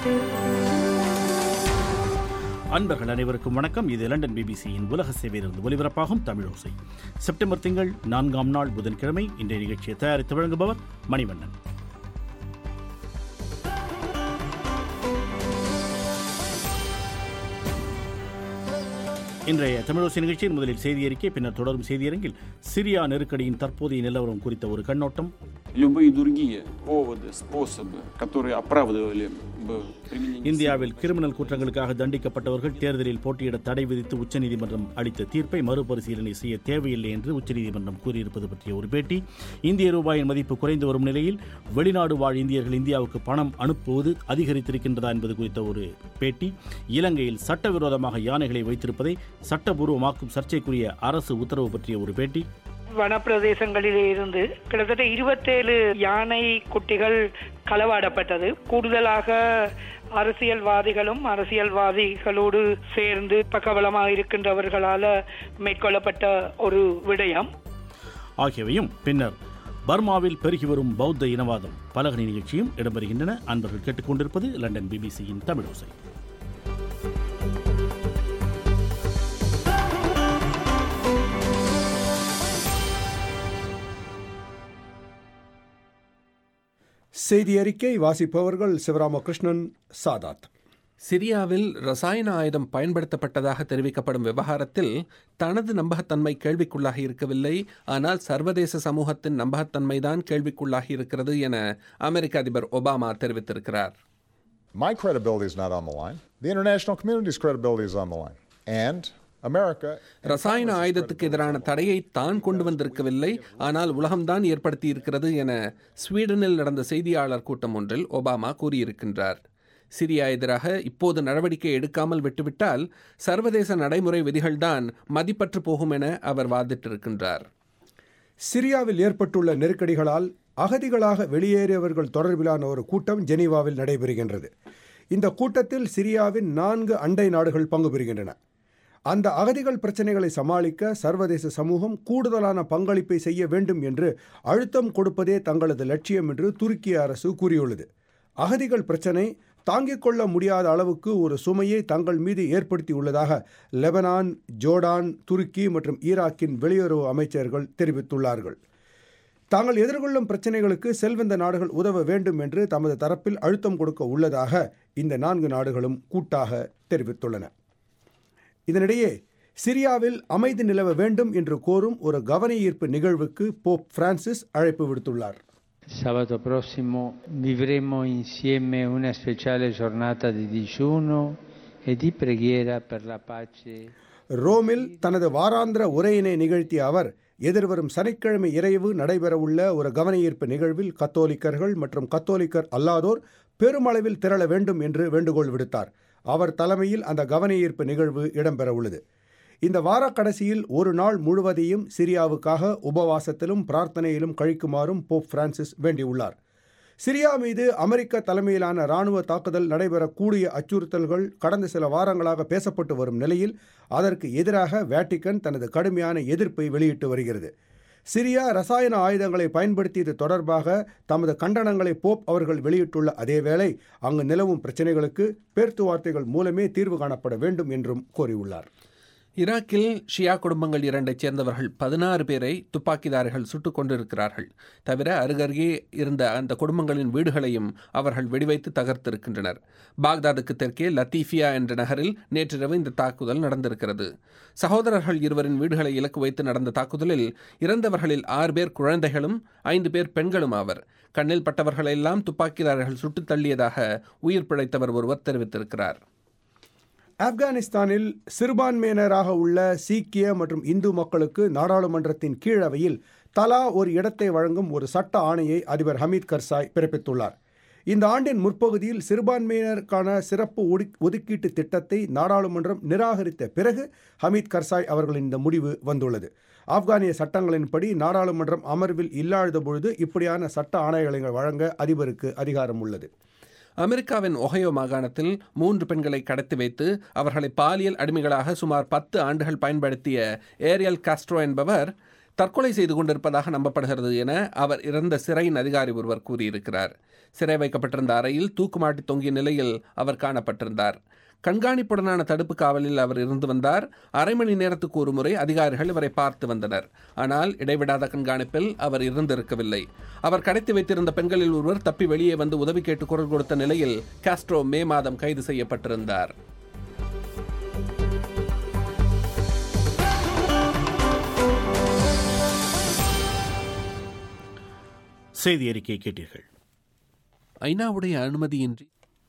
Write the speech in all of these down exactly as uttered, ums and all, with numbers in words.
அன்பர்கள் அனைவருக்கும் வணக்கம். இது லண்டன் பிபிசியின் உலக சேவையிலிருந்து ஒலிபரப்பாகும் தமிழோசை. செப்டம்பர் திங்கள் நான்காம் நாள் புதன்கிழமை. இன்றைய நிகழ்ச்சியை தயாரித்து வழங்குபவர் மணிவண்ணன். இன்றைய தமிழோசை நிகழ்ச்சியில் முதலில் செய்தி அறிக்கை, பின்னர் தொடரும் செய்தியரங்கில் சிரியா நெருக்கடியின் தற்போதைய நிலவரம் குறித்த ஒரு கண்ணோட்டம். இந்தியாவில் கிரிமினல் குற்றங்களுக்காக தண்டிக்கப்பட்டவர்கள் தேர்தலில் போட்டியிட தடை விதித்து உச்சநீதிமன்றம் அளித்த தீர்ப்பை மறுபரிசீலனை செய்ய தேவையில்லை என்று உச்சநீதிமன்றம் கூறியிருப்பது பற்றிய ஒரு பேட்டி. இந்திய ரூபாயின் மதிப்பு குறைந்து வரும் நிலையில் வெளிநாடு வாழ் இந்தியர்கள் இந்தியாவுக்கு பணம் அனுப்புவது அதிகரித்திருக்கின்றதா என்பது குறித்த ஒரு பேட்டி. இலங்கையில் சட்டவிரோதமாக யானைகளை வைத்திருப்பதை சட்டபூர்வமாக்கும் சர்ச்சைக்குரிய அரசு உத்தரவு பற்றிய ஒரு பேட்டி. வனப்பிரதேசங்களிலே இருந்து கிட்டத்தட்ட இருபத்தேழு யானை குட்டிகள் களவாடப்பட்டது. கூடுதலாக அரசியல்வாதிகளும் அரசியல்வாதிகளோடு சேர்ந்து பக்கபலமாக இருக்கின்றவர்களால் மேற்கொள்ளப்பட்ட ஒரு விடயம் ஆகியவையும், பின்னர் பர்மாவில் பெருகி வரும் பௌத்த இனவாதம் பலகணி நிகழ்ச்சியும் இடம்பெறுகின்றன. அன்பர்கள் கேட்டுக்கொண்டிருப்பது லண்டன் பிபிசியின் தமிழோசை. செய்தி அறிக்கை வாசிப்பவர்கள் சிவராமகிருஷ்ணன், சாதாத். சிரியாவில் ரசாயன ஆயுதம் பயன்படுத்தப்பட்டதாக தெரிவிக்கப்படும் விவகாரத்தில் தனது நம்பகத்தன்மை கேள்விக்குள்ளாகி இருக்கவில்லை, ஆனால் சர்வதேச சமூகத்தின் நம்பகத்தன்மைதான் கேள்விக்குள்ளாகி இருக்கிறது என அமெரிக்க அதிபர் ஒபாமா தெரிவித்திருக்கிறார். My credibility is not on the line. The international community's credibility is on the line. And ரசாயன ஆயுதத்துக்கு எதிரான தடையை தான் கொண்டு வந்திருக்கவில்லை, ஆனால் உலகம்தான் ஏற்படுத்தி இருக்கிறது என ஸ்வீடனில் நடந்த செய்தியாளர் கூட்டம் ஒன்றில் ஒபாமா கூறியிருக்கின்றார். சிரியா எதிராக இப்போது நடவடிக்கை எடுக்காமல் விட்டுவிட்டால் சர்வதேச நடைமுறை விதிகள்தான் மதிப்பற்று போகும் என அவர் வாதிட்டிருக்கின்றார். சிரியாவில் ஏற்பட்டுள்ள நெருக்கடிகளால் அகதிகளாக வெளியேறியவர்கள் தொடர்பிலான ஒரு கூட்டம் ஜெனீவாவில் நடைபெறுகின்றது. இந்த கூட்டத்தில் சிரியாவின் நான்கு அண்டை நாடுகள் பங்கு பெறுகின்றன. அந்த அகதிகள் பிரச்சனைகளை சமாளிக்க சர்வதேச சமூகம் கூடுதலான பங்களிப்பை செய்ய வேண்டும் என்று அழுத்தம் கொடுப்பதே தங்களது லட்சியம் என்று துருக்கிய அரசு கூறியுள்ளது. அகதிகள் பிரச்சனை தாங்கிக் கொள்ள முடியாத அளவுக்கு ஒரு சுமையை தங்கள் மீது ஏற்படுத்தியுள்ளதாக லெபனான், ஜோர்டான், துருக்கி மற்றும் ஈராக்கின் வெளியுறவு அமைச்சர்கள் தெரிவித்துள்ளார்கள். தாங்கள் எதிர்கொள்ளும் பிரச்சனைகளுக்கு செல்வந்த நாடுகள் உதவ வேண்டும் என்று தமது தரப்பில் அழுத்தம் கொடுக்க உள்ளதாக இந்த நான்கு நாடுகளும் கூட்டாக தெரிவித்துள்ளன. இதனிடையே சிரியாவில் அமைதி நிலவ வேண்டும் என்று கோரும் ஒரு கவன ஈர்ப்பு நிகழ்வுக்கு போப் பிரான்சிஸ் அழைப்பு விடுத்துள்ளார். Sabato prossimo vivremo insieme una speciale giornata di digiuno e di preghiera per la pace. ரோமில் தனது வாராந்திர உரையினை நிகழ்த்திய அவர் எதிர்வரும் சனிக்கிழமை இரவு நடைபெறவுள்ள ஒரு கவன ஈர்ப்பு நிகழ்வில் கத்தோலிக்கர்கள் மற்றும் கத்தோலிக்கர் அல்லாதோர் பெருமளவில் திரள வேண்டும் என்று வேண்டுகோள் விடுத்தார். அவர் தலைமையில் அந்த கவன ஈர்ப்பு நிகழ்வு இடம்பெறவுள்ளது. இந்த வார கடைசியில் ஒரு நாள் முழுவதையும் சிரியாவுக்காக உபவாசத்திலும் பிரார்த்தனையிலும் கழிக்குமாறும் போப் பிரான்சிஸ் வேண்டியுள்ளார். சிரியா மீது அமெரிக்க தலைமையிலான இராணுவ தாக்குதல் நடைபெறக்கூடிய அச்சுறுத்தல்கள் கடந்த சில வாரங்களாக பேசப்பட்டு வரும் நிலையில் அதற்கு எதிராக வேட்டிக்கன் தனது கடுமையான எதிர்ப்பை வெளியிட்டு வருகிறது. சிரியா ரசாயன ஆயுதங்களை பயன்படுத்தியது தொடர்பாக தமது கண்டனங்களை போப் அவர்கள் வெளியிட்டுள்ள அதேவேளை அங்கு நிலவும் பிரச்சினைகளுக்கு பேச்சுவார்த்தைகள் மூலமே தீர்வு காணப்பட வேண்டும் என்றும் கோரியுள்ளார். ஈராக்கில் ஷியா குடும்பங்கள் இரண்டைச் சேர்ந்தவர்கள் பதினாறு பேரை துப்பாக்கிதாரிகள் சுட்டுக் கொண்டிருக்கிறார்கள். தவிர அருகருகே இருந்த அந்த குடும்பங்களின் வீடுகளையும் அவர்கள் வெடிவைத்து தகர்த்திருக்கின்றனர். பாக்தாதுக்கு தெற்கே லத்தீஃபியா என்ற நகரில் நேற்றிரவு இந்த தாக்குதல் நடந்திருக்கிறது. சகோதரர்கள் இருவரின் வீடுகளை இலக்கு வைத்து நடந்த தாக்குதலில் இறந்தவர்களில் ஆறு பேர் குழந்தைகளும் ஐந்து பேர் பெண்களும் ஆவர். கண்ணில் பட்டவர்களெல்லாம் துப்பாக்கிதாரிகள் சுட்டுத் தள்ளியதாக உயிர் பிழைத்தவர் ஒருவர் தெரிவித்திருக்கிறார். ஆப்கானிஸ்தானில் சிறுபான்மையினராக உள்ள சீக்கிய மற்றும் இந்து மக்களுக்கு நாடாளுமன்றத்தின் கீழவையில் தலா ஒரு இடத்தை வழங்கும் ஒரு சட்ட ஆணையை அதிபர் ஹமீத் கர்சாய் பிறப்பித்துள்ளார். இந்த ஆண்டின் முற்பகுதியில் சிறுபான்மையினருக்கான சிறப்பு ஒதுக்கீட்டு திட்டத்தை நாடாளுமன்றம் நிராகரித்த பிறகு ஹமீத் கர்சாய் அவர்களின் இந்த முடிவு வந்துள்ளது. ஆப்கானிய சட்டங்களின்படி நாடாளுமன்றம் அமர்வில் இல்லாத பொழுது இப்படியான சட்ட ஆணைகளை வழங்க அதிபருக்கு அதிகாரம் உள்ளது. அமெரிக்காவின் ஒஹையோ மாகாணத்தில் மூன்று பெண்களை கடத்தி வைத்து அவர்களை பாலியல் அடிமைகளாக சுமார் பத்து ஆண்டுகள் பயன்படுத்திய ஏரியல் காஸ்ட்ரோ என்பவர் தற்கொலை செய்து கொண்டிருப்பதாக நம்பப்படுகிறது என அவர் இறந்த சிறையின் அதிகாரி ஒருவர் கூறியிருக்கிறார். சிறை வைக்கப்பட்டிருந்த அறையில் தூக்குமாட்டி தொங்கிய நிலையில் அவர் காணப்பட்டிருந்தார். கண்காணிப்புடனான தடுப்பு காவலில் அவர் இருந்து வந்தார். அரை மணி நேரத்துக்கு ஒரு முறை அதிகாரிகள் இவரை பார்த்து வந்தனர். ஆனால் இடைவிடாத கண்காணிப்பில் அவர் இருந்திருக்கவில்லை. அவர் கடத்தி வைத்திருந்த பெண்களில் ஒருவர் தப்பி வெளியே வந்து உதவி கேட்டு குரல் கொடுத்த நிலையில் காஸ்ட்ரோ மே மாதம் கைது செய்யப்பட்டிருந்தார். செய்தி அறிக்கையை கேட்டீர்கள். ஐநாவுடைய அனுமதியின்றி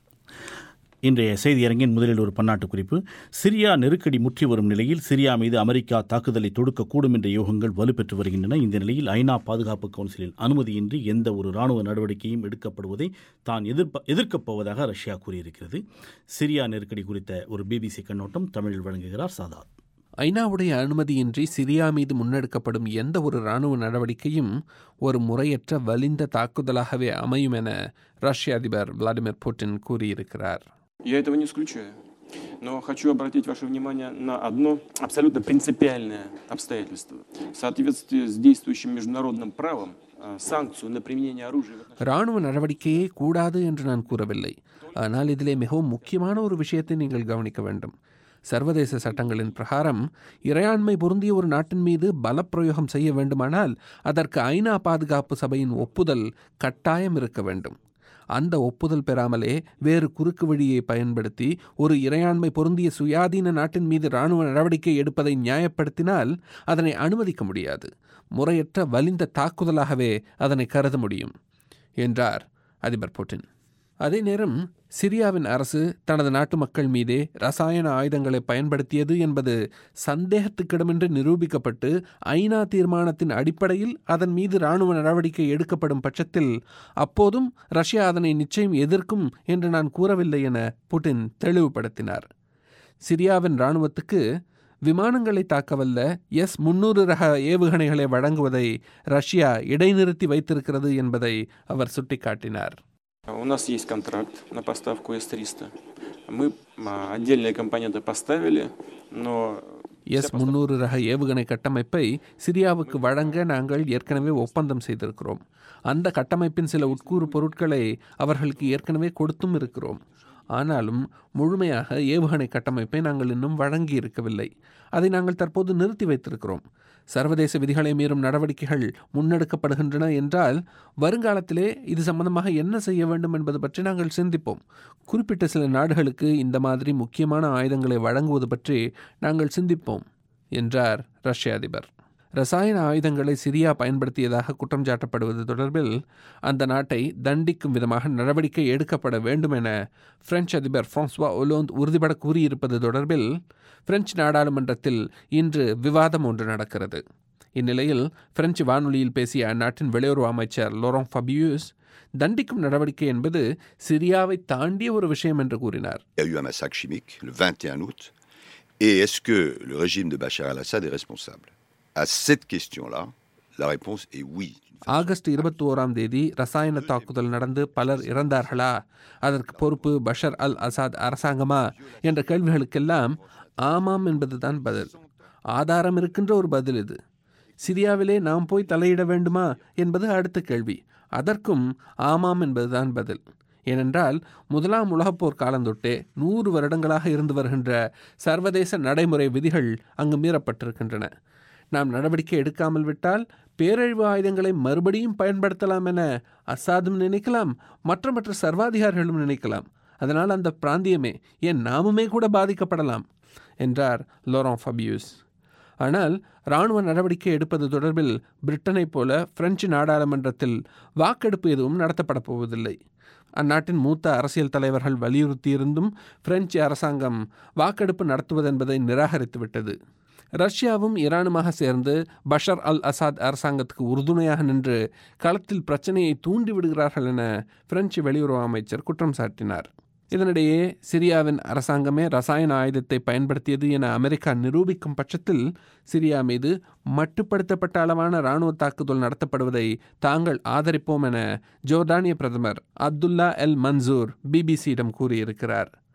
இன்றைய செய்தியரங்கின் முதலில் ஒரு பன்னாட்டு குறிப்பு. சிரியா நெருக்கடி முற்றி வரும் நிலையில் சிரியா மீது அமெரிக்கா தாக்குதலை தொடுக்கக்கூடும் என்ற யோகங்கள் வலுப்பெற்று வருகின்றன. இந்த நிலையில் ஐநா பாதுகாப்பு கவுன்சிலின் அனுமதியின்றி எந்த ஒரு இராணுவ நடவடிக்கையும் எடுக்கப்படுவதை தான் எதிர்ப்ப எதிர்க்கப் போவதாக ரஷ்யா கூறியிருக்கிறது. சிரியா நெருக்கடி குறித்த ஒரு பிபிசி கண்ணோட்டம் தமிழில் வழங்குகிறார் சாதாத். ஐநாவுடைய அனுமதியின்றி சிரியா மீது முன்னெடுக்கப்படும் எந்த ஒரு இராணுவ நடவடிக்கையும் ஒரு முறையற்ற வலிந்த தாக்குதலாகவே அமையும் என ரஷ்ய அதிபர் விளாடிமிர் புட்டின் கூறியிருக்கிறார். Я этого не исключаю. Но хочу обратить ваше внимание на одно абсолютно принципиальное обстоятельство. В соответствии с действующим международным правом, санкцию на применение оружия... இராணுவ நடவடிக்கையே கூடாது என்று நான் கூறவில்லை. ஆனால் இதிலே மிகவும் முக்கியமான ஒரு விஷயத்தை நீங்கள் கவனிக்க வேண்டும். சர்வதேச சட்டங்களின் பிரகாரம் இறையாண்மை பொருந்திய ஒரு நாட்டின் மீது பலப்பிரயோகம் செய்ய வேண்டுமானால் அதற்கு ஐநா பாதுகாப்பு சபையின் ஒப்புதல் கட்டாயம் இருக்க வேண்டும். அந்த ஒப்புதல் பெறாமலே வேறு குறுக்கு வழியை பயன்படுத்தி ஒரு இறையாண்மை பொருந்திய சுயாதீன நாட்டின் மீது இராணுவ நடவடிக்கை எடுப்பதை நியாயப்படுத்தினால் அதனை அனுமதிக்க முடியாது. முறையற்ற வலிந்த தாக்குதலாகவே அதனை கருத முடியும் என்றார் அதிபர் புட்டின். அதே நேரம் சிரியாவின் அரசு தனது நாட்டு மக்கள் மீதே ரசாயன ஆயுதங்களை பயன்படுத்தியது என்பது சந்தேகத்துக்கிடமின்றி நிரூபிக்கப்பட்டு ஐநா தீர்மானத்தின் அடிப்படையில் அதன் மீது இராணுவ நடவடிக்கை எடுக்கப்படும் பட்சத்தில் அப்போதும் ரஷ்யா அதனை நிச்சயம் எதிர்க்கும் என்று நான் கூறவில்லை என புட்டின் தெளிவுபடுத்தினார். சிரியாவின் இராணுவத்துக்கு விமானங்களை தாக்கவல்ல எஸ் முன்னூறு ரக ஏவுகணைகளை வழங்குவதை ரஷ்யா இடைநிறுத்தி வைத்திருக்கிறது என்பதை அவர் சுட்டிக்காட்டினார். У нас есть контракт на поставку эс триста. Мы отдельные компоненты поставили, но... எஸ் முன்னூறு ரக ஏவுகணை கட்டமைப்பை சிரியாவுக்கு வழங்க நாங்கள் ஏற்கனவே ஒப்பந்தம் செய்திருக்கிறோம். அந்த கட்டமைப்பின் சில உட்கூறு பொருட்களை அவர்களுக்கு ஏற்கனவே கொடுத்தும் இருக்கிறோம். ஆனாலும் முழுமையாக ஏவுகணை கட்டமைப்பை நாங்கள் இன்னும் வழங்கி இருக்கவில்லை. அதை நாங்கள் தற்போது நிறுத்தி வைத்திருக்கிறோம். சர்வதேச விதிகளை மீறும் நடவடிக்கைகள் முன்னெடுக்கப்படுகின்றன என்றால் வருங்காலத்திலே இது சம்பந்தமாக என்ன செய்ய வேண்டும் என்பது பற்றி நாங்கள் சிந்திப்போம். குறிப்பிட்ட சில நாடுகளுக்கு இந்த மாதிரி முக்கியமான ஆயுதங்களை வழங்குவது பற்றி நாங்கள் சிந்திப்போம் என்றார் ரஷ்ய அதிபர். ரசாயன ஆயுதங்களை சிரியா பயன்படுத்தியதாக குற்றம் சாட்டப்படுவது தொடர்பில் அந்த நாட்டை தண்டிக்கும் விதமாக நடவடிக்கை எடுக்கப்பட வேண்டும் என பிரெஞ்சு அதிபர் பிரான்சுவா ஒலோந்து உறுதிபட கூறியிருப்பது தொடர்பில் பிரெஞ்சு நாடாளுமன்றத்தில் இன்று விவாதம் ஒன்று நடக்கிறது. இந்நிலையில் பிரெஞ்சு வானொலியில் பேசிய அந்நாட்டின் வெளியுறவு அமைச்சர் லோரன் ஃபபியூஸ் தண்டிக்கும் நடவடிக்கை என்பது சிரியாவை தாண்டிய ஒரு விஷயம் என்று கூறினார். Il y a eu un massacre chimique le vingt et un août et est-ce que le régime de Bachar al-Assad est responsable? À cette question-là, la réponse est oui. August இருபத்தி ஓராம் தேதி ரசாயன தாக்குதல் நடந்து பலர் இறந்தார்களா, அதற்கு பொறுப்பு பஷர் அல் அசாத் அரசாங்கமா என்ற கேள்விகளுக்கெல்லாம் ஆமாம் என்பதுதான் பதில். ஆதாரம் இருக்கின்ற ஒரு பதில் இது. சிரியாவிலே நாம் போய் தலையிட வேண்டுமா என்பது அடுத்த கேள்வி. அதற்கும் ஆமாம் என்பதுதான் பதில். ஏனென்றால் முதலாம் உலகப்போர் காலந்தொட்டே நூறு வருடங்களாக இருந்து வருகின்ற சர்வதேச நடைமுறை விதிகள் அங்கு மீறப்பட்டிருக்கின்றன. நாம் நடவடிக்கை எடுக்காமல் விட்டால் பேரழிவு ஆயுதங்களை மறுபடியும் பயன்படுத்தலாம் என அசாதும் நினைக்கலாம், மற்ற மற்ற சர்வாதிகாரிகளும் நினைக்கலாம். அதனால் அந்த பிராந்தியமே ஏன் நாமுமே கூட பாதிக்கப்படலாம் என்றார் லோரன் ஃபபியூஸ். ஆனால் இராணுவ நடவடிக்கை எடுப்பது தொடர்பில் பிரிட்டனைப் போல பிரெஞ்சு நாடாளுமன்றத்தில் வாக்கெடுப்பு எதுவும் நடத்தப்பட போவதில்லை. அந்நாட்டின் மூத்த அரசியல் தலைவர்கள் வலியுறுத்தியிருந்தும் பிரெஞ்சு அரசாங்கம் வாக்கெடுப்பு நடத்துவதென்பதை நிராகரித்துவிட்டது. ரஷ்யாவும் ஈரானுமாக சேர்ந்து பஷர் அல் அசாத் அரசாங்கத்துக்கு உறுதுணையாக நின்று களத்தில் பிரச்சனையை தூண்டிவிடுகிறார்கள் என பிரெஞ்சு வெளியுறவு அமைச்சர் குற்றம் சாட்டினார். இதனிடையே சிரியாவின் அரசாங்கமே ரசாயன ஆயுதத்தை பயன்படுத்தியது என அமெரிக்கா நிரூபிக்கும் பட்சத்தில் சிரியா மீது மட்டுப்படுத்தப்பட்ட அளவான இராணுவ தாக்குதல் நடத்தப்படுவதை தாங்கள் ஆதரிப்போம் என ஜோர்டானிய பிரதமர் அப்துல்லா எல் மன்சூர் பிபிசியிடம் கூறியிருக்கிறார்.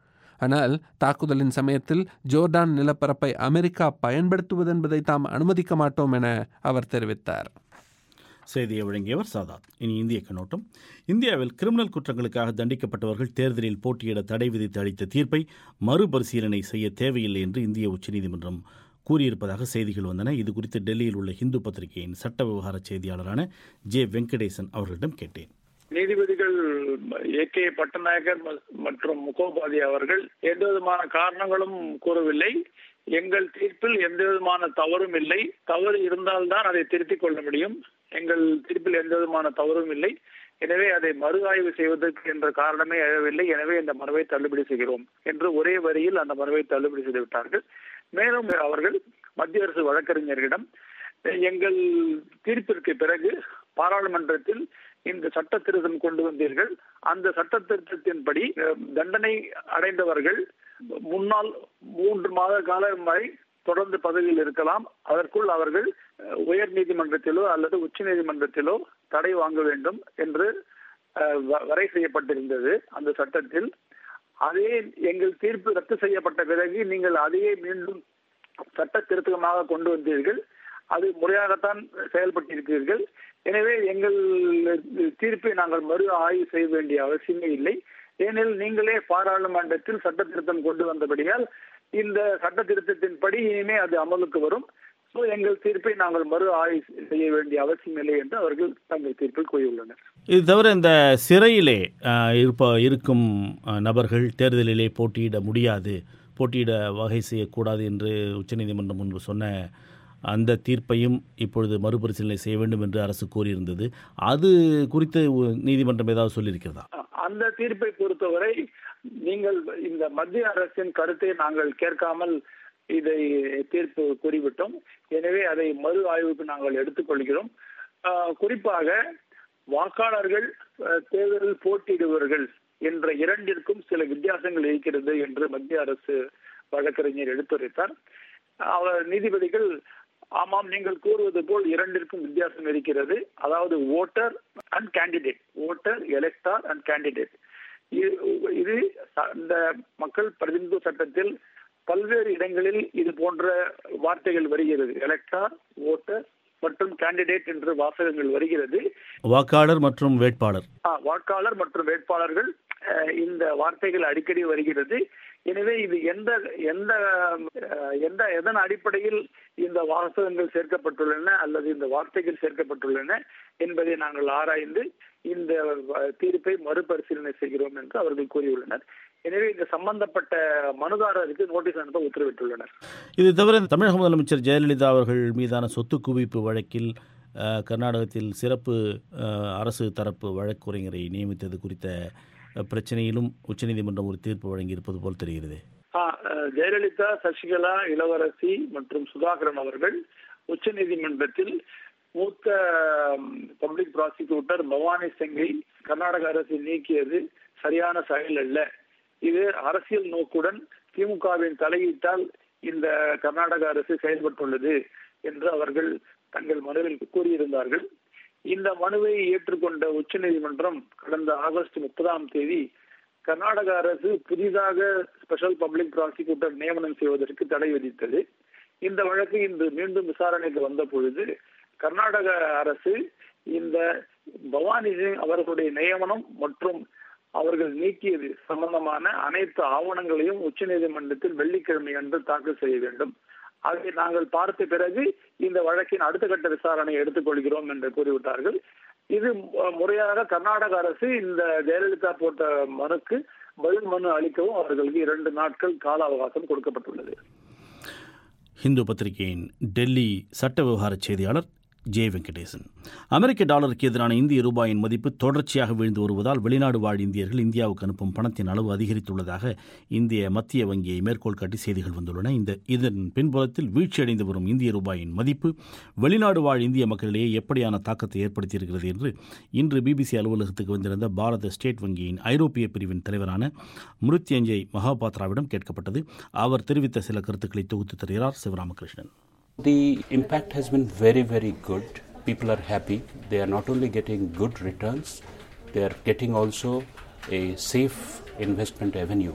ஆனால் தாக்குதலின் சமயத்தில் ஜோர்டான் நிலப்பரப்பை அமெரிக்கா பயன்படுத்துவது என்பதை தாம் அனுமதிக்க மாட்டோம் என அவர் தெரிவித்தார். செய்தியை வழங்கியவர் சாதாத். இனி இந்திய கண்ணோட்டம். இந்தியாவில் கிரிமினல் குற்றங்களுக்காக தண்டிக்கப்பட்டவர்கள் தேர்தலில் போட்டியிட தடை விதித்து அளித்த தீர்ப்பை மறுபரிசீலனை செய்ய தேவையில்லை என்று இந்திய உச்சநீதிமன்றம் கூறியிருப்பதாக செய்திகள் வந்தன. இது குறித்து டெல்லியில் உள்ள ஹிந்து பத்திரிகையின் சட்ட விவகார செய்தியாளரான ஜே வெங்கடேசன் அவர்களிடம் கேட்டேன். நீதிபதிகள் ஏ கே பட்டநாயக்கர் மற்றும் முகோபாதி அவர்கள் எந்த விதமான காரணங்களும் கூறவில்லை. எங்கள் தீர்ப்பில் எந்த விதமான தவறும் இல்லை, தவறு இருந்தால்தான் அதை திருத்திக் கொள்ள முடியும், எங்கள் தீர்ப்பில் எந்த விதமான தவறும் இல்லை, எனவே அதை மறு ஆய்வு செய்வதற்கு என்ற காரணமே எழவில்லை, எனவே இந்த மனுவை தள்ளுபடி செய்கிறோம் என்று ஒரே வரியில் அந்த மனுவை தள்ளுபடி செய்து விட்டார்கள். மேலும் அவர்கள் மத்திய அரசு வழக்கறிஞர்களிடம் எங்கள் தீர்ப்பிற்கு பிறகு பாராளுமன்றத்தில் இந்த சட்ட திருத்தம் கொண்டு வந்தீர்கள், அந்த சட்ட திருத்தத்தின்படி தண்டனை அடைந்தவர்கள் முன்னால் மூன்று மாத காலம் வரை தொடர்ந்து பதவியில் இருக்கலாம், அதற்குள் அவர்கள் உயர் நீதிமன்றத்திலோ அல்லது உச்ச நீதிமன்றத்திலோ தடை வாங்க வேண்டும் என்று வரை செய்யப்பட்டிருந்தது அந்த சட்டத்தில். அதே எங்கள் தீர்ப்பு ரத்து செய்யப்பட்ட பிறகு நீங்கள் அதையே மீண்டும் சட்ட திருத்தமாக கொண்டு வந்தீர்கள், அது முறையாகத்தான் செயல்பட்டிருக்கிறீர்கள், எனவே எங்கள் தீர்ப்பை நாங்கள் மறு ஆய்வு செய்ய வேண்டிய அவசியமே இல்லை, ஏனெனில் நீங்களே பாராளுமன்றத்தில் சட்ட திருத்தம் கொண்டு வந்தபடியால் இந்த சட்ட திருத்தத்தின்படி இனிமே அது அமலுக்கு வரும், எங்கள் தீர்ப்பை நாங்கள் மறு ஆய்வு செய்ய வேண்டிய அவசியம் இல்லை என்று அவர்கள் தங்கள் தீர்ப்பில் கூறியுள்ளனர். இது தவிர இந்த சிறையிலே இருப்ப இருக்கும் நபர்கள் தேர்தலிலே போட்டியிட முடியாது, போட்டியிட வகை செய்யக்கூடாது என்று உச்சநீதிமன்றம் முன்பு சொன்ன அந்த தீர்ப்பையும் இப்பொழுது மறுபரிசீலனை செய்ய வேண்டும் என்று அரசு கூறியிருந்தது. அது குறித்து நீதிமன்றம் ஏதாவது சொல்லியிருக்கிறதா? அந்த தீர்ப்பை பொறுத்தவரை நீங்கள் இந்த மத்திய அரசின் கருத்தை நாங்கள் கேட்காமல் இதை தீர்ப்பு கூறிவிட்டோம், எனவே அதை மறு ஆய்வுக்கு நாங்கள் எடுத்துக்கொள்கிறோம். குறிப்பாக வாக்காளர்கள் தேர்தலில் போட்டியிடுவார்கள் என்ற இரண்டிற்கும் சில வித்தியாசங்கள் இருக்கிறது என்று மத்திய அரசு வழக்கறிஞர் எடுத்துரைத்தார். அவர் நீதிபதிகள் ஆமாம் நீங்கள் கூறுவது போல் இரண்டிற்கும் வித்தியாசம் இருக்கிறது, அதாவது voter and candidate, voter elector and candidate. இது இந்த மக்கள் பிரதிநிதித்துவ சட்டத்தில் பல்வேறு இடங்களில் இது போன்ற வார்த்தைகள் வருகிறது, எலெக்டார், ஓட்டர் மற்றும் கேண்டிடேட் என்று வாசகங்கள் வருகிறது. வாக்காளர் மற்றும் வேட்பாளர் வாக்காளர் மற்றும் வேட்பாளர்கள் இந்த வார்த்தைகள் அடிக்கடி வருகிறது. எனவே இது எந்த எந்த எந்த எதன் அடிப்படையில் இந்த வாசகங்கள் சேர்க்கப்பட்டுள்ளன அல்லது இந்த வார்த்தைகள் சேர்க்கப்பட்டுள்ளன என்பதை நாங்கள் ஆராய்ந்து இந்த தீர்ப்பை மறுபரிசீலனை செய்கிறோம் என்று அவர்கள் கூறியுள்ளனர். எனவே இந்த சம்பந்தப்பட்ட மனுதாரருக்கு நோட்டீஸ் அனுப்ப உத்தரவிட்டுள்ளனர். இது தவிர தமிழக முதலமைச்சர் ஜெயலலிதா அவர்கள் மீதான சொத்து குவிப்பு வழக்கில் கர்நாடகத்தில் சிறப்பு அரசு தரப்பு வழக்குரைஞரை நியமித்தது குறித்த பிரச்சனையிலும் உச்சநீதிமன்றம் ஒரு தீர்ப்பு வழங்கியிருப்பது போல் தெரிகிறது. ஜெயலலிதா, சசிகலா, இளவரசி மற்றும் சுதாகரன் அவர்கள் உச்சநீதிமன்றத்தில் மூத்த பப்ளிக் ப்ராசிக்யூட்டர் பவானி சிங்கை கர்நாடக அரசு நீக்கியது சரியான செயல் அல்ல, இது அரசியல் நோக்குடன் திமுகவின் தலையீட்டால் இந்த கர்நாடக அரசு செயல்பட்டுள்ளது என்று அவர்கள் தங்கள் மனுவில் கூறியிருந்தார்கள். இந்த மனுவை ஏற்றுக்கொண்ட உச்சநீதிமன்றம் கடந்த ஆகஸ்ட் முப்பதாம் தேதி கர்நாடக அரசு புதிதாக ஸ்பெஷல் பப்ளிக் ப்ராசிக்யூட்டர் நியமனம் செய்வதற்கு தடை விதித்தது. இந்த வழக்கு இன்று மீண்டும் விசாரணைக்கு வந்த பொழுது கர்நாடக அரசு இந்த பவானி சிங் அவர்களுடைய நியமனம் மற்றும் அவர்கள் நீக்கியது சம்பந்தமான அனைத்து ஆவணங்களையும் உச்சநீதிமன்றத்தில் வெள்ளிக்கிழமை அன்று தாக்கல் செய்ய வேண்டும், அதை நாங்கள் பார்த்த பிறகு இந்த வழக்கின் அடுத்த கட்ட விசாரணை எடுத்துக்கொள்கிறோம் என்று கூறிவிட்டார்கள். இது முறையாக கர்நாடக அரசு இந்த ஜெயலலிதா போட்ட மனுக்கு பதில் மனு அளிக்கவும் அவர்களுக்கு இரண்டு நாட்கள் கால அவகாசம் கொடுக்கப்பட்டுள்ளது. ஹிந்து பத்திரிகையின் டெல்லி சட்ட விவகார செய்தியாளர் ஜே வெங்கடேசன். அமெரிக்க டாலருக்கு எதிரான இந்திய ரூபாயின் மதிப்பு தொடர்ச்சியாக வீழ்ந்து வருவதால் வெளிநாடு வாழ் இந்தியர்கள் இந்தியாவுக்கு அனுப்பும் பணத்தின் அளவு அதிகரித்துள்ளதாக இந்திய மத்திய வங்கியை மேற்கோள் காட்டி செய்திகள் வந்துள்ளன. இந்த இதன் பின்புலத்தில் வீழ்ச்சியடைந்து வரும் இந்திய ரூபாயின் மதிப்பு வெளிநாடு வாழ் இந்திய மக்களிடையே எப்படியான தாக்கத்தை ஏற்படுத்தியிருக்கிறது என்று இன்று பிபிசி அலுவலகத்துக்கு வந்திருந்த பாரத ஸ்டேட் வங்கியின் ஐரோப்பிய பிரிவின் தலைவரான மிருத்யஞ்சய் மகாபாத்ராவிடம் கேட்கப்பட்டது. அவர் தெரிவித்த சில கருத்துக்களை தொகுத்து தருகிறார் Sivaramakrishnan. The impact has been very, very good. People are happy. They are not only getting good returns, they are getting also a safe investment avenue.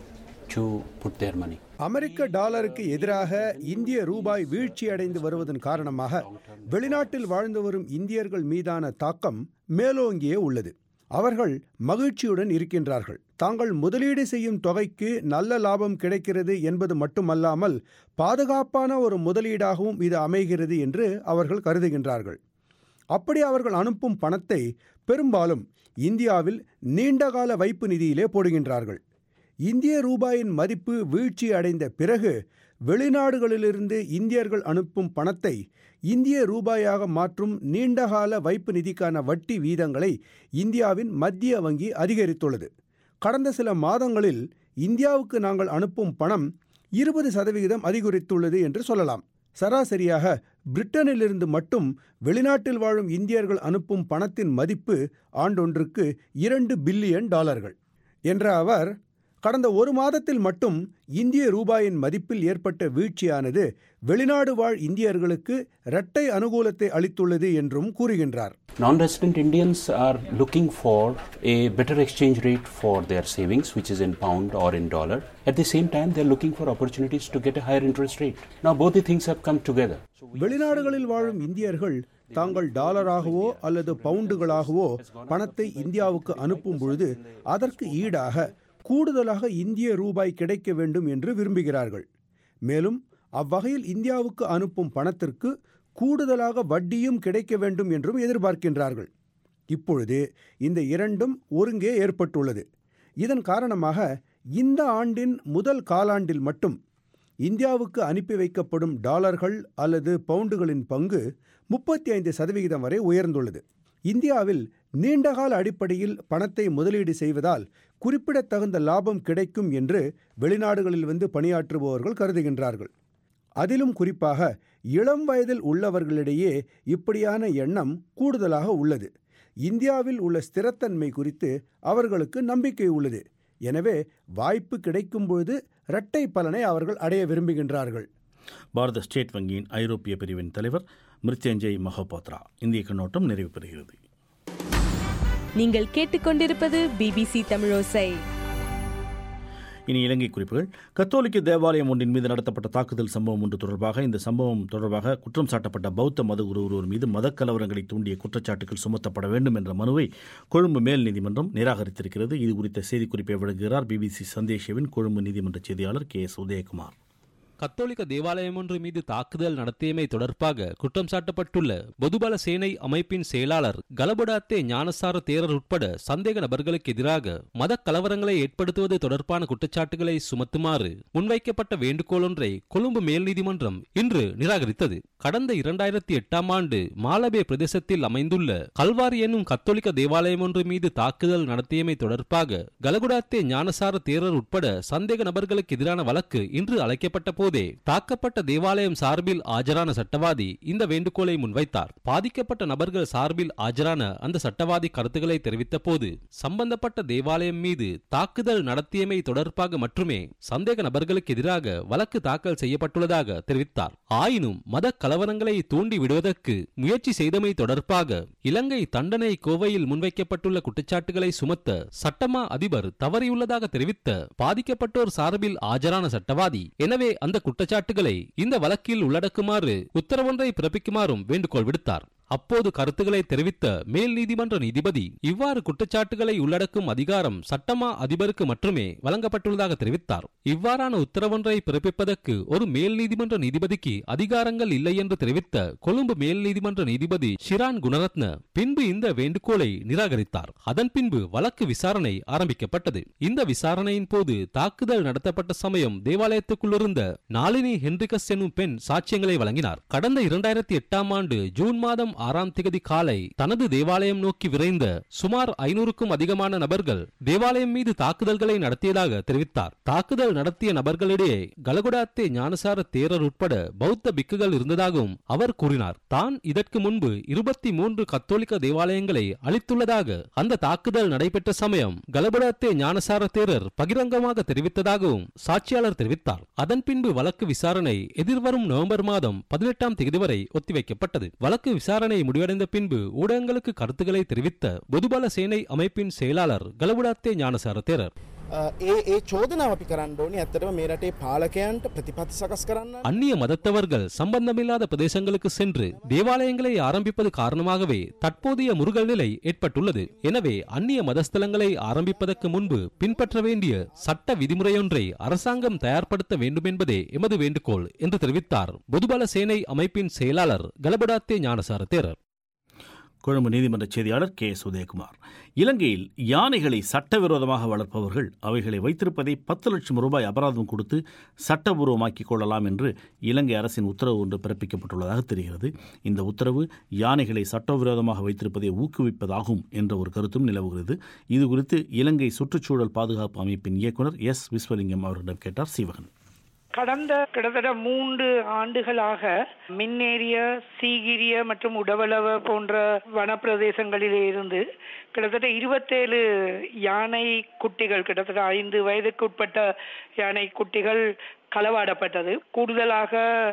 to put their money. அமெரிக்க டாலருக்கு எதிராக இந்திய ரூபாய் வீழ்ச்சியடைந்து வருவதன் காரணமாக வெளிநாட்டில் வாழ்ந்து வரும் இந்தியர்கள் மீதான தாக்கம் மேலோங்கியே உள்ளது. அவர்கள் மகிழ்ச்சியுடன் இருக்கின்றார்கள். தாங்கள் முதலீடு செய்யும் தொகைக்கு நல்ல லாபம் கிடைக்கிறது என்பது மட்டுமல்லாமல் பாதுகாப்பான ஒரு முதலீடாகவும் இது அமைகிறது என்று அவர்கள் கருதுகின்றார்கள். அப்படி அவர்கள் அனுப்பும் பணத்தை பெரும்பாலும் இந்தியாவில் நீண்டகால வைப்பு நிதியிலே போடுகின்றார்கள். இந்திய ரூபாயின் மதிப்பு வீழ்ச்சி அடைந்த பிறகு வெளிநாடுகளிலிருந்து இந்தியர்கள் அனுப்பும் பணத்தை இந்திய ரூபாயாக மாற்றும் நீண்டகால வைப்பு நிதிக்கான வட்டி வீதங்களை இந்தியாவின் மத்திய வங்கி அதிகரித்துள்ளது. கடந்த சில மாதங்களில் இந்தியாவுக்கு நாங்கள் அனுப்பும் பணம் இருபது சதவிகிதம் அதிகரித்துள்ளது என்று சொல்லலாம். சராசரியாக பிரிட்டனிலிருந்து மட்டும் வெளிநாட்டில் வாழும் இந்தியர்கள் அனுப்பும் பணத்தின் மதிப்பு ஆண்டொன்றுக்கு இரண்டு பில்லியன் டாலர்கள் என்ற அவர் கடந்த ஒரு மாதத்தில் மட்டும் இந்திய ரூபாயின் மதிப்பில் ஏற்பட்ட வீழ்ச்சியானது வெளிநாடு வாழ் இந்தியர்களுக்கு இரட்டை அனுகூலத்தை அளித்துள்ளது என்றும் கூறுகின்றார். Non-resident Indians are looking for a better exchange rate for their savings, which is in pound or in dollar. At the same time, they are looking for opportunities to get a higher interest rate. Now, both the things have come together. வெளிநாடுகளில் வாழும் இந்தியர்கள் தாங்கள் டாலராகவோ அல்லது பவுண்டுகளாகவோ பணத்தை இந்தியாவுக்கு அனுப்பும் பொழுது அதற்கு ஈடாக கூடுதலாக இந்திய ரூபாய் கிடைக்க வேண்டும் என்று விரும்புகிறார்கள். மேலும் அவ்வகையில் இந்தியாவுக்கு அனுப்பும் பணத்திற்கு கூடுதலாக வட்டியும் கிடைக்க வேண்டும் என்றும் எதிர்பார்க்கின்றார்கள். இப்பொழுது இந்த இரண்டும் ஒருங்கே ஏற்பட்டுள்ளது. இதன் காரணமாக இந்த ஆண்டின் முதல் காலாண்டில் மட்டும் இந்தியாவுக்கு அனுப்பி வைக்கப்படும் டாலர்கள் அல்லது பவுண்டுகளின் பங்கு முப்பத்தி ஐந்து சதவிகிதம் வரை உயர்ந்துள்ளது. இந்தியாவில் நீண்டகால அடிப்படையில் பணத்தை முதலீடு செய்வதால் குறிப்பிடத்தகுந்த லாபம் கிடைக்கும் என்று வெளிநாடுகளில் வந்து பணியாற்றுபவர்கள் கருதுகின்றார்கள். அதிலும் குறிப்பாக இளம் வயதில் உள்ளவர்களிடையே இப்படியான எண்ணம் கூடுதலாக உள்ளது. இந்தியாவில் உள்ள ஸ்திரத்தன்மை குறித்து அவர்களுக்கு நம்பிக்கை உள்ளது. எனவே வாய்ப்பு கிடைக்கும் பொழுது இரட்டை பலனை அவர்கள் அடைய விரும்புகின்றார்கள். பாரத ஸ்டேட் வங்கியின் ஐரோப்பிய பிரிவின் தலைவர் மிருத்யுஞ்சய் மஹோபாத்ரா. இந்திய கண்ணோட்டம் நிறைவு பெறுகிறது. நீங்கள் கேட்டுக்கொண்டிருப்பது பிபிசி தமிழோசை. இனி இலங்கை குறிப்புகள். கத்தோலிக்க தேவாலயம் ஒன்றின் மீது நடத்தப்பட்ட தாக்குதல் சம்பவம் ஒன்று தொடர்பாக இந்த சம்பவம் தொடர்பாக குற்றம் சாட்டப்பட்ட பௌத்த மத குரு ஒருவர் மீது மதக்கலவரங்களை தூண்டிய குற்றச்சாட்டுகள் சுமத்தப்பட வேண்டும் என்ற மனுவை கொழும்பு மேல் நீதிமன்றம் நிராகரித்திருக்கிறது. இது குறித்த செய்திக்குறிப்பை வழங்குகிறார் பிபிசி சந்தேஷவின் கொழும்பு நீதிமன்ற செய்தியாளர் கே எஸ் உதயகுமார். கத்தோலிக்க தேவாலயம் ஒன்று மீது தாக்குதல் நடத்தியமை தொடர்பாக குற்றம் சாட்டப்பட்டுள்ள பொதுபல சேனை அமைப்பின் செயலாளர் கலபடாத்தே ஞானசார தேரர் உட்பட சந்தேக நபர்களுக்கு எதிராக மத கலவரங்களை ஏற்படுத்துவது தொடர்பான குற்றச்சாட்டுகளை சுமத்துமாறு முன்வைக்கப்பட்ட வேண்டுகோள் ஒன்றை கொழும்பு மேல் நீதிமன்றம் இன்று நிராகரித்தது. கடந்த இரண்டாயிரத்தி எட்டாம் ஆண்டு மாலபே பிரதேசத்தில் அமைந்துள்ள கல்வாரி என்னும் கத்தோலிக்க தேவாலயம் ஒன்று மீது தாக்குதல் நடத்தியமை தொடர்பாக கலகுடாத்தே ஞானசார தேரர் உட்பட சந்தேக நபர்களுக்கு எதிரான வழக்கு இன்று அழைக்கப்பட்ட போதே தாக்கப்பட்ட தேவாலயம் சார்பில் ஆஜரான சட்டவாதி இந்த வேண்டுகோளை முன்வைத்தார். பாதிக்கப்பட்ட நபர்கள் சார்பில் ஆஜரான அந்த சட்டவாதி கருத்துக்களை தெரிவித்த போது சம்பந்தப்பட்ட தேவாலயம் மீது தாக்குதல் நடத்தியமை தொடர்பாக மட்டுமே சந்தேக நபர்களுக்கு எதிராக வழக்கு தாக்கல் செய்யப்பட்டுள்ளதாக தெரிவித்தார். ஆயினும் மத கலவரங்களை தூண்டி விடுவதற்கு முயற்சி செய்தமை தொடர்பாக இலங்கை தண்டனை கோவையில் முன்வைக்கப்பட்டுள்ள குற்றச்சாட்டுகளை சுமத்த சட்டமா அதிபர் தவறியுள்ளதாக தெரிவித்த பாதிக்கப்பட்டோர் சார்பில் ஆஜரான சட்டவாதி, எனவே அந்த குற்றச்சாட்டுகளை இந்த வழக்கில் உள்ளடக்குமாறு உத்தரவொன்றை பிறப்பிக்குமாறும் வேண்டுகோள் விடுத்தார். அப்போது கருத்துக்களை தெரிவித்த மேல் நீதிமன்ற நீதிபதி இவ்வாறு குற்றச்சாட்டுகளை உள்ளடக்கும் அதிகாரம் சட்டமா அதிபருக்கு மட்டுமே வழங்கப்பட்டுள்ளதாக தெரிவித்தார். இவ்வாறான உத்தரவொன்றை பிறப்பிப்பதற்கு ஒரு மேல் நீதிமன்ற நீதிபதிக்கு அதிகாரங்கள் இல்லை என்று தெரிவித்த கொழும்பு மேல் நீதிமன்ற நீதிபதி ஷிரான் குணரத்ன பின்பு இந்த வேண்டுகோளை நிராகரித்தார். அதன் பின்பு வழக்கு விசாரணை ஆரம்பிக்கப்பட்டது. இந்த விசாரணையின் போது தாக்குதல் நடத்தப்பட்ட சமயம் தேவாலயத்துக்குள்ளிருந்த நாளினி ஹென்ரிகஸ் எனும் பெண் சாட்சியங்களை வழங்கினார். கடந்த இரண்டாயிரத்தி எட்டாம் ஆண்டு ஜூன் மாதம் ஆறாம் திகதி காலை தனது தேவாலயம் நோக்கி விரைந்த சுமார் ஐநூறுக்கும் அதிகமான நபர்கள் தேவாலயம் மீது தாக்குதல்களை நடத்தியதாக தெரிவித்தார். தாக்குதல் நடத்திய நபர்களிடையே கலகுடாத்தே ஞானசார தேரர் உட்பட பௌத்த பிக்குகள் இருந்ததாகவும் அவர் கூறினார். தான் இதற்கு முன்பு இருபத்தி மூன்று கத்தோலிக்க தேவாலயங்களை அளித்துள்ளதாக அந்த தாக்குதல் நடைபெற்ற சமயம் கலகுடாத்தே ஞானசார தேரர் பகிரங்கமாக தெரிவித்ததாகவும் சாட்சியாளர் தெரிவித்தார். அதன் பின்பு வழக்கு விசாரணை எதிர்வரும் நவம்பர் மாதம் பதினெட்டாம் தேதி வரை ஒத்திவைக்கப்பட்டது. வழக்கு விசாரணை முடிவடைந்த பின்பு ஊடகங்களுக்கு கருத்துக்களை தெரிவித்த பொதுபல சேனை அமைப்பின் செயலாளர் கலபுடாத்தே ஞானசார தேரர், ඒ ඒ චෝදනාව අපි කරන්න ඕනේ ඇත්තටම මේ රටේ පාලකයන්ට ප්‍රතිපත්ති සකස් කරන්න. அந்நிய மதத்தவர்கள் சம்பந்தமில்லாத பிரதேசங்களுக்கு சென்று தேவாலயங்களை ஆரம்பிப்பது காரணமாகவே தற்போதைய முருகல் நிலை ஏற்பட்டுள்ளது. எனவே அந்நிய மதஸ்தலங்களை ஆரம்பிப்பதற்கு முன்பு பின்பற்ற வேண்டிய சட்ட விதிமுறையொன்றை அரசாங்கம் தயார்படுத்த வேண்டும் என்பதே எமது வேண்டுகோள் என்று தெரிவித்தார் பொதுபல சேனை அமைப்பின் செயலாளர் கலபடாத்தே ஞானசார தேரர். கொழும்பு நீதிமன்ற செய்தியாளர் கே எஸ் உதயகுமார். இலங்கையில் யானைகளை சட்டவிரோதமாக வளர்ப்பவர்கள் அவைகளை வைத்திருப்பதை பத்து லட்சம் ரூபாய் அபராதம் கொடுத்து சட்டபூர்வமாக்கிக் கொள்ளலாம் என்று இலங்கை அரசின் உத்தரவு ஒன்று பிறப்பிக்கப்பட்டுள்ளதாக தெரிகிறது. இந்த உத்தரவு யானைகளை சட்டவிரோதமாக வைத்திருப்பதை ஊக்குவிப்பதாகும் என்ற ஒரு கருத்தும் நிலவுகிறது. இதுகுறித்து இலங்கை சுற்றுச்சூழல் பாதுகாப்பு அமைப்பின் இயக்குநர் எஸ் விஸ்வலிங்கம் அவர்களிடம் கேட்டார் சீவகன். கடந்த கிட்டத்தட்ட மூன்று ஆண்டுகளாக மின்னேரிய, சீகிரிய மற்றும் உடவளவ போன்ற வனப்பிரதேசங்களிலே இருந்து கிட்டத்தட்ட இருபத்தேழு யானை குட்டிகள், கிட்டத்தட்ட ஐந்து வயதுக்கு உட்பட்ட யானை குட்டிகள் களவாடப்பட்டது. கூடுதலாக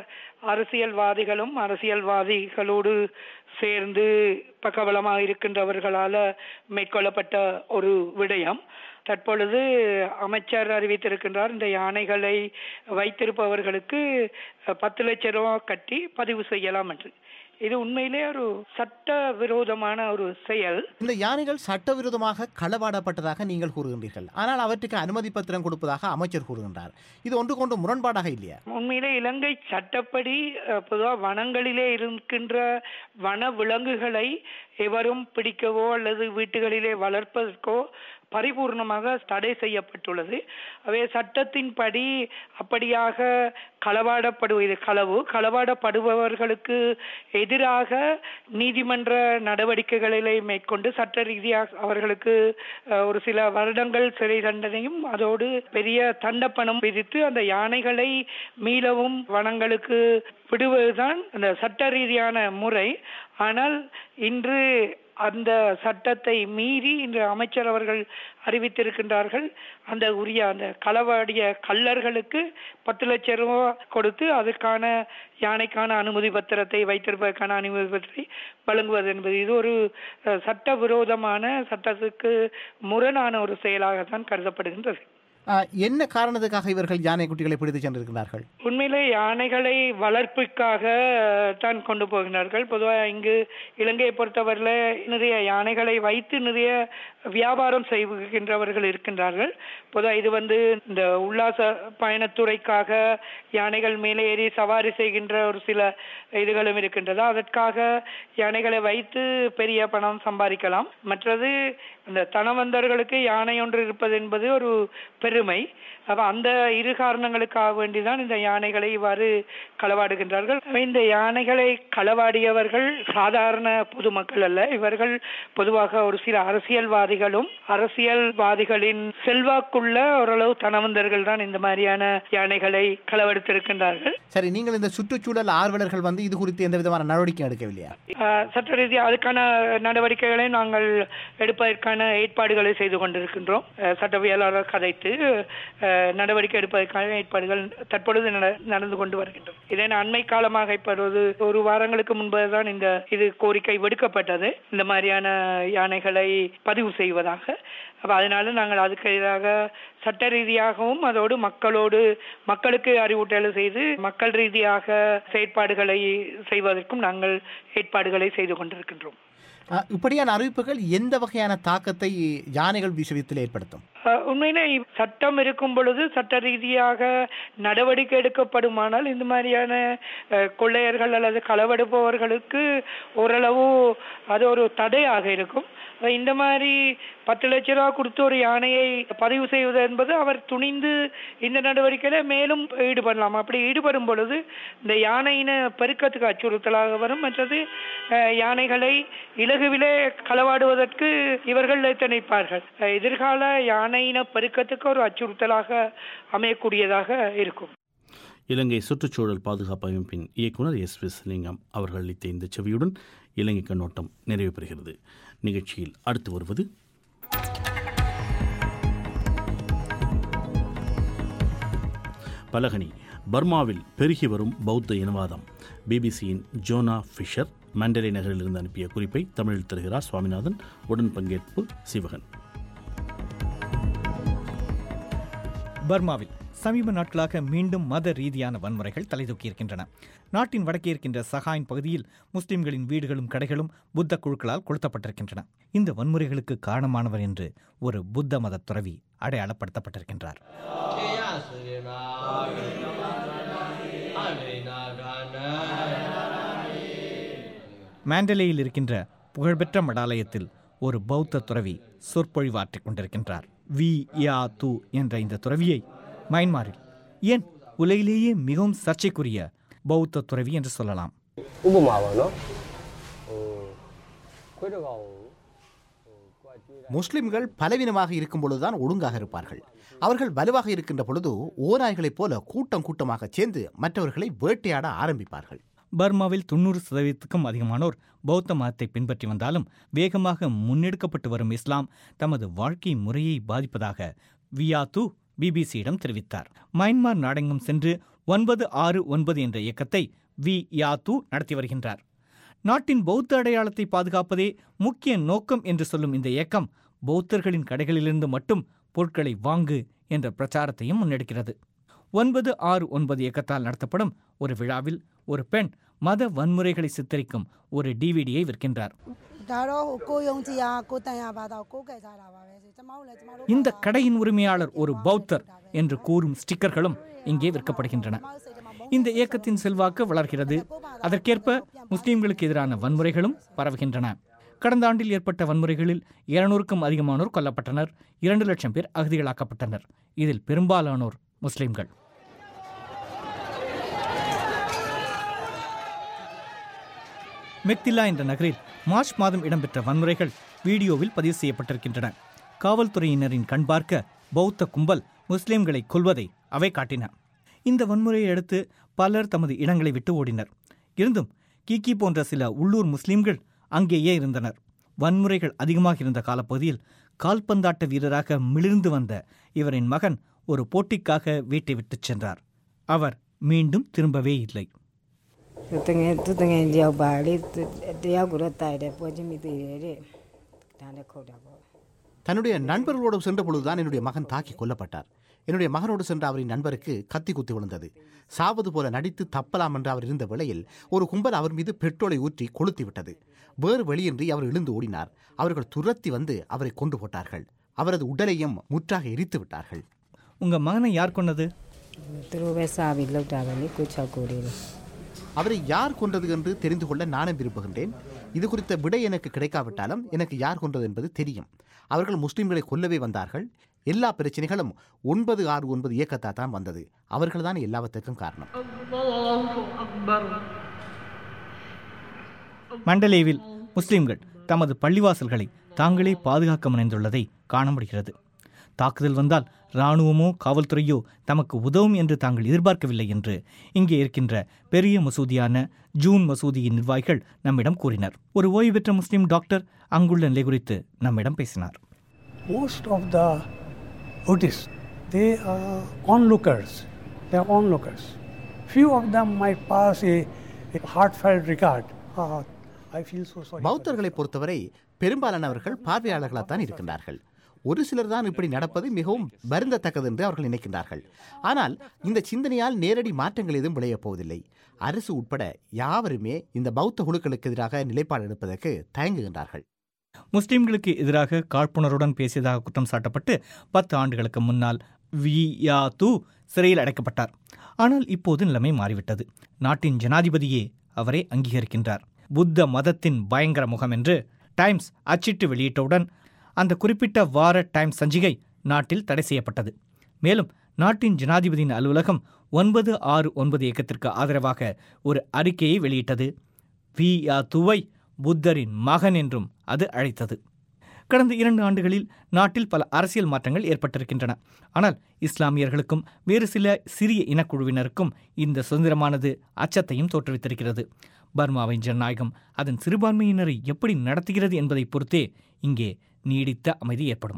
அரசியல்வாதிகளும் அரசியல்வாதிகளோடு சேர்ந்து பக்கபலமாக இருக்கின்றவர்களால் மேற்கொள்ளப்பட்ட ஒரு விடயம். தற்பொழுது அமைச்சர் அறிவித்திருக்கின்றார், இந்த யானைகளை வைத்திருப்பவர்களுக்கு பத்து லட்சம் ரூபாய் கட்டி பதிவு செய்யலாம் என்று. இது உண்மையிலே ஒரு சட்ட விரோதமான ஒரு செயல். இந்த யானைகள் சட்டவிரோதமாக களவாடப்பட்டதாக நீங்கள் கூறுகின்றீர்கள், ஆனால் அவற்றுக்கு அனுமதி பத்திரம் கொடுப்பதாக அமைச்சர் கூறுகின்றார். இது ஒன்று கொண்டு முரண்பாடாக இல்லையா? உண்மையிலே இலங்கை சட்டப்படி பொதுவாக வனங்களிலே இருக்கின்ற வன விலங்குகளை எவரும் பிடிக்கவோ அல்லது வீட்டுகளிலே வளர்ப்பதற்கோ பரிபூர்ணமாக தடை செய்யப்பட்டுள்ளது. அவை சட்டத்தின்படி அப்படியாக களவாடப்படுவது களவு களவாடப்படுபவர்களுக்கு எதிராக நீதிமன்ற நடவடிக்கைகளை மேற்கொண்டு சட்ட ரீதியாக அவர்களுக்கு ஒரு சில வருடங்கள் சிறை தண்டனையும் அதோடு பெரிய தண்டப்பணம் விதித்து அந்த யானைகளை மீளவும் வனங்களுக்கு விடுவதுதான் அந்த சட்ட ரீதியான முறை. ஆனால் இன்று அந்த சட்டத்தை மீறி இன்று அமைச்சர் அவர்கள் அறிவித்திருக்கின்றார்கள், அந்த உரிய அந்த களவாடிய கள்ளர்களுக்கு பத்து லட்சம் ரூபாய் கொடுத்து அதற்கான யானைக்கான அனுமதி பத்திரத்தை வைத்திருப்பதற்கான அனுமதி பத்திரத்தை வழங்குவது என்பது இது ஒரு சட்டவிரோதமான, சட்டத்துக்கு முரணான ஒரு செயலாகத்தான் கருதப்படுகின்றது. என்ன காரணத்துக்காக இவர்கள் யானை குட்டிகளை பிடித்து சென்றிருக்கிறார்கள்? உண்மையிலே யானைகளை வளர்ப்புக்காக தான் கொண்டு போகிறார்கள். பொதுவாக இங்கு இலங்கையை பொறுத்தவரையில் நிறைய யானைகளை வைத்து நிறைய வியாபாரம் செய்கின்றவர்கள் இருக்கின்றார்கள். பொதுவாக இது வந்து இந்த உல்லாச பயணத்துறைக்காக யானைகள் மேலே ஏறி சவாரி செய்கின்ற ஒரு சில இதுகளும் இருக்கின்றது. அதற்காக யானைகளை வைத்து பெரிய பணம் சம்பாதிக்கலாம். மற்றது அந்த தனவந்தர்களுக்கு யானை ஒன்று இருப்பது என்பது ஒரு பெருமை. அப்ப அந்த இரு காரணங்களுக்காக வேண்டிதான் இந்த யானைகளை இவ்வாறு களவாடுகின்றார்கள். இந்த யானைகளை களவாடியவர்கள் சாதாரண பொதுமக்கள் அல்ல. இவர்கள் பொதுவாக ஒரு சில அரசியல்வாதிகளும் அரசியல்வாதிகளின் செல்வாக்குள்ள ஓரளவு தனவந்தர்கள் தான் இந்த மாதிரியான யானைகளை களவெடுத்திருக்கின்றார்கள். சரி, நீங்கள் இந்த சுற்றுச்சூழல் ஆர்வலர்கள் வந்து இது குறித்து எந்த விதமான நடவடிக்கை எடுக்கவில்லையா? சட்ட ரீதியாக அதுக்கான நடவடிக்கைகளை நாங்கள் எடுப்பதற்கான ஏற்பாடுகளை செய்து கொண்டிருக்கின்றோம். சட்டவியலாளர் கதைத்து நடவடிக்கை எடுப்பதற்கான ஏற்பாடுகள் தற்பொழுது நடந்து கொண்டு வருகின்றன. இதே அண்மை காலமாக இப்பொழுது ஒரு வாரங்களுக்கு முன்புதான் இந்த இது கோரிக்கை விடுக்கப்பட்டது, இந்த மாதிரியான யானைகளை பதிவு செய்வதாக. அப்ப அதனால நாங்கள் அதுக்கு எதிராக சட்ட ரீதியாகவும் அதோடு மக்களோடு மக்களுக்கு அறிவூட்டல் செய்து மக்கள் ரீதியாக செயற்பாடுகளை செய்வதற்கும் நாங்கள் ஏற்பாடுகளை செய்து கொண்டிருக்கின்றோம். இப்படியான அறிவிப்புகள் எந்த வகையான தாக்கத்தை யானைகள் விஷயத்தில் ஏற்படுத்தும்? உண்மையிலே சட்டம் இருக்கும் பொழுது சட்ட ரீதியாக நடவடிக்கை எடுக்கப்படுமானால் இந்த மாதிரியான கொள்ளையர்கள் அல்லது களவெடுப்பவர்களுக்கு ஓரளவு அது ஒரு தடையாக இருக்கும். இந்த மாதிரி பத்து லட்ச ரூபா கொடுத்து ஒரு யானையை பதிவு செய்வது என்பது அவர் துணிந்து இந்த நடவடிக்கையில மேலும் ஈடுபடலாம். அப்படி ஈடுபடும் பொழுது இந்த யானையின பெருக்கத்துக்கு அச்சுறுத்தலாக வரும். மற்றது யானைகளை இலகுவிலே களவாடுவதற்கு இவர்கள் எத்தனைப்பார்கள். எதிர்கால யானையின பெருக்கத்துக்கு ஒரு அச்சுறுத்தலாக அமையக்கூடியதாக இருக்கும். இலங்கை சுற்றுச்சூழல் பாதுகாப்பு அமைப்பின் இயக்குநர் எஸ் விஸ்லிங்கம் அவர்கள் அளித்த இந்த செவியுடன் இலங்கை கண்ணோட்டம் நிறைவு பெறுகிறது. நிகழ்ச்சியில் அடுத்து வருவது பலகனி. பர்மாவில் பெருகி வரும் பௌத்த இனவாதம். பிபிசியின் ஜோனா ஃபிஷர் மண்டலே நகரிலிருந்து அனுப்பிய குறிப்பை தமிழில் தருகிறார் சுவாமிநாதன். உடன் பங்கேற்பு சிவகன். பர்மாவில் சமீப நாட்களாக மீண்டும் மத ரீதியான வன்முறைகள் தலைதூக்கியிருக்கின்றன. நாட்டின் வடக்கே இருக்கின்ற சஹாயின் பகுதியில் முஸ்லிம்களின் வீடுகளும் கடைகளும் புத்த குழுக்களால் கொளுத்தப்பட்டிருக்கின்றன. இந்த வன்முறைகளுக்கு காரணமானவர் என்று ஒரு புத்த மத துறவி அடையாளப்படுத்தப்பட்டிருக்கின்றார். மாண்டலேயில் இருக்கின்ற புகழ்பெற்ற மடாலயத்தில் ஒரு பௌத்த துறவி சொற்பொழிவாற்றிக் கொண்டிருக்கின்றார். வி யா து என்ற இந்த துறவியை மயன்மாரில் ஏன் உலகிலேயே மிகவும் சர்ச்சைக்குரிய பௌத்த துறவி என்று சொல்லலாம். முஸ்லிம்கள் பலவீனமாக இருக்கும் பொழுதுதான் ஒழுங்காக இருப்பார்கள். அவர்கள் வலுவாக இருக்கின்ற பொழுது ஓநாய்களைப் போல கூட்டம் கூட்டமாக சேர்ந்து மற்றவர்களை வேட்டையாட ஆரம்பிப்பார்கள். பர்மாவில் தொண்ணூறு சதவீதத்துக்கும் அதிகமானோர் பௌத்த மதத்தை பின்பற்றி வந்தாலும் வேகமாக முன்னெடுக்கப்பட்டு வரும் இஸ்லாம் தமது வாழ்க்கை முறையை பாதிப்பதாக வியாத்து பிபிசியிடம் தெரிவித்தார். மயன்மார் நாடெங்கும் சென்று ஒன்பது ஆறு ஒன்பது என்ற இயக்கத்தை வி யாத்து நடத்தி வருகின்றார். நாட்டின் பௌத்த அடையாளத்தை பாதுகாப்பதே முக்கிய நோக்கம் என்று சொல்லும் இந்த இயக்கம் பௌத்தர்களின் கடைகளிலிருந்து மட்டும் பொருட்களை வாங்கு என்ற பிரச்சாரத்தையும் முன்னெடுக்கிறது. ஒன்பது ஆறு ஒன்பது இயக்கத்தால் நடத்தப்படும் ஒரு விழாவில் ஒரு பெண் மத வன்முறைகளை சித்தரிக்கும் ஒரு டிவிடியை விற்கின்றார். இந்த கடையின் உரிமையாளர் ஒரு பௌத்தர் என்று கூறும் ஸ்டிக்கர்களும் இங்கே விற்கப்படுகின்றன. இந்த இயக்கத்தின் செல்வாக்கு வளர்கிறது. அதற்கேற்ப முஸ்லிம்களுக்கு எதிரான வன்முறைகளும் பரவுகின்றன. கடந்த ஆண்டில் ஏற்பட்ட வன்முறைகளில் இருநூறுக்கும் அதிகமானோர் கொல்லப்பட்டனர். இரண்டு லட்சம் பேர் அகதிகளாக்கப்பட்டனர். இதில் பெரும்பாலானோர் முஸ்லிம்கள். மெக்தில்லா என்ற நகரில் மார்ச் மாதம் இடம்பெற்ற வன்முறைகள் வீடியோவில் பதிவு செய்யப்பட்டிருக்கின்றன. காவல்துறையினரின் கண் பார்க்க பௌத்த கும்பல் முஸ்லிம்களை கொல்வதை அவை காட்டின. இந்த வன்முறையை அடுத்து பலர் தமது இடங்களை விட்டு ஓடினர். இருந்தும் கிக்கி போன்ற சில உள்ளூர் முஸ்லிம்கள் அங்கேயே இருந்தனர். வன்முறைகள் அதிகமாக இருந்த காலப்பகுதியில் கால்பந்தாட்ட வீரராக மிளிர்ந்து வந்த இவரின் மகன் ஒரு போட்டிக்காக வீட்டை விட்டுச் சென்றார். அவர் மீண்டும் திரும்பவே இல்லை. தன்னுடைய நண்பர்களோடு சென்ற பொழுதுதான் என்னுடைய மகன் தாக்கி கொல்லப்பட்டார். என்னுடைய மகனோடு சென்ற அவரின் நண்பருக்கு கத்தி குத்தி விழுந்தது. சாவது போல நடித்து தப்பலாம் என்று அவர் இருந்த வேளையில் ஒரு கும்பல் அவர் மீது பெட்ரோலை ஊற்றி கொளுத்திவிட்டது. வேறு வழியின்றி அவர் எழுந்து ஓடினார். அவர்கள் துரத்தி வந்து அவரை கொண்டு போட்டார்கள். அவரது உடலையும் முற்றாக எரித்து விட்டார்கள். உங்க மகனை யார் கொண்டது? அவரை யார் கொண்டது என்று தெரிந்து கொள்ள நானும் விரும்புகின்றேன். இது குறித்த விடை எனக்கு கிடைக்காவிட்டாலும் எனக்கு யார் கொண்டது என்பது தெரியும். அவர்கள் முஸ்லிம்களை கொல்லவே வந்தார்கள். எல்லா பிரச்சனைகளும் ஒன்பது ஆறு ஒன்பது இயக்கத்தால் தான் வந்தது. அவர்கள்தான் எல்லாவற்றுக்கும் காரணம். மண்டலேவில் முஸ்லிம்கள் தமது பள்ளிவாசல்களை தாங்களே பாதுகாக்க முனைந்துள்ளதை காண முடிகிறது. தாக்குதல் வந்தால் இராணுவமோ காவல்துறையோ தமக்கு உதவும் என்று தாங்கள் எதிர்பார்க்கவில்லை என்று இங்கே இருக்கின்ற பெரிய மசூதியான ஜூன் மசூதியின் நிர்வாகிகள் நம்மிடம் கூறினர். ஒரு ஓய்வு பெற்ற முஸ்லிம் டாக்டர் அங்குள்ள நிலை குறித்து நம்மிடம் பேசினார். Most of the Buddhists, they are onlookers. They are onlookers. Few of them might pass a, a heartfelt regard. Ah, I feel so sorry. பௌத்தர்களை பொறுத்தவரை பெரும்பாலானவர்கள் பார்வையாளர்களாகத்தான் இருக்கின்றார்கள். ஒரு சிலர் தான் இப்படி நடப்பது மிகவும் வருந்தத்தக்கது என்று அவர்கள் நினைக்கின்றார்கள். ஆனால் இந்த சிந்தனையால் நேரடி மாற்றங்கள் எதுவும் விளையப் போவதில்லை. அரசு உட்பட யாவருமே இந்த பௌத்த குழுக்களுக்கு எதிராக நிலைப்பாடு எடுப்பதற்கு தயங்குகின்றார்கள். முஸ்லிம்களுக்கு எதிராக காழ்ப்புணர்வுடன் பேசியதாக குற்றம் சாட்டப்பட்டு பத்து ஆண்டுகளுக்கு முன்னால் வி யா து சிறையில் அடைக்கப்பட்டார். ஆனால் இப்போது நிலைமை மாறிவிட்டது. நாட்டின் ஜனாதிபதியே அவரை அங்கீகரிக்கின்றார். புத்த மதத்தின் பயங்கர முகம் என்று டைம்ஸ் அச்சிட்டு வெளியிட்டவுடன் அந்த குறிப்பிட்ட வார டைம்ஸ் சஞ்சிகை நாட்டில் தடை செய்யப்பட்டது. மேலும் நாட்டின் ஜனாதிபதியின் அலுவலகம் ஒன்பது ஆறு ஒன்பது இயக்கத்திற்கு ஆதரவாக ஒரு அறிக்கையை வெளியிட்டது. வி யா துவை புத்தரின் மகன் என்றும் அது அழைத்தது. கடந்த இரண்டு ஆண்டுகளில் நாட்டில் பல அரசியல் மாற்றங்கள் ஏற்பட்டிருக்கின்றன. ஆனால் இஸ்லாமியர்களுக்கும் வேறு சில சிறிய இனக்குழுவினருக்கும் இந்த சுதந்திரமானது அச்சத்தையும் தோற்றுவித்திருக்கிறது. பர்மாவின் ஜனநாயகம் அதன் சிறுபான்மையினரை எப்படி நடத்துகிறது என்பதை பொறுத்தே இங்கே நீடித்த அமைதி ஏற்படும்.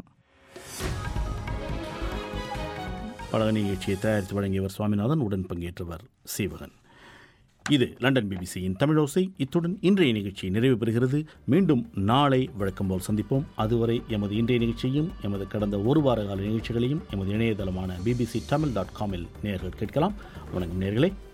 பல நிகழ்ச்சியை தயாரித்து வழங்கியவர் சுவாமிநாதன். உடன் பங்கேற்றவர் சீவகன். இது லண்டன் பிபிசியின் தமிழோசை. இத்துடன் இன்றைய நிகழ்ச்சி நிறைவு பெறுகிறது. மீண்டும் நாளை வழக்கம் போல் சந்திப்போம். அதுவரை எமது இன்றைய நிகழ்ச்சியையும் எமது கடந்த ஒரு வார கால நிகழ்ச்சிகளையும் எமது இணையதளமான பிபிசி தமிழ் டாட் காமில் நேயர்கள் கேட்கலாம். வணக்கம் நேயர்களே.